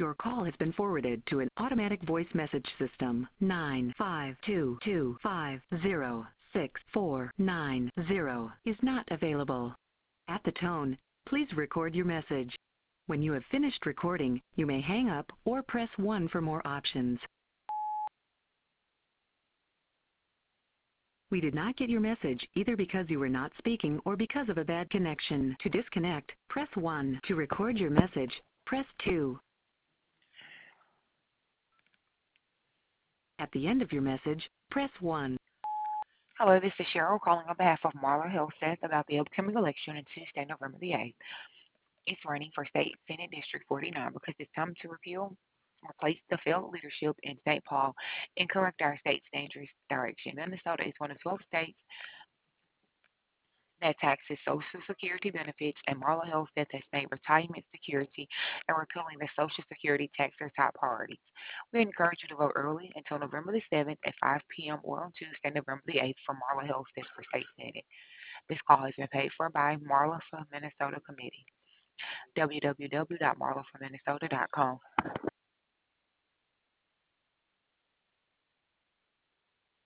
Your call has been forwarded to an automatic voice message system. 952250649 is not available. At the tone, please record your message. When you have finished recording, you may hang up or press 1 for more options. We did not get your message either because you were not speaking or because of a bad connection. To disconnect, press 1. To record your message, press 2. At the end of your message, press 1. Hello, this is Cheryl calling on behalf of Marla Helseth about the upcoming election on Tuesday, November the 8th. It's running for State Senate District 49 because it's time to repeal, replace the failed leadership in St. Paul, and correct our state's dangerous direction. Minnesota is one of 12 states that taxes Social Security benefits, and Marla Helseth has made retirement security and repealing the Social Security tax their top priorities. We encourage you to vote early until November the 7th at 5 p.m. or on Tuesday, November the 8th for Marla Helseth for State Senate. This call has been paid for by Marla for Minnesota Committee. www.marlaforminnesota.com.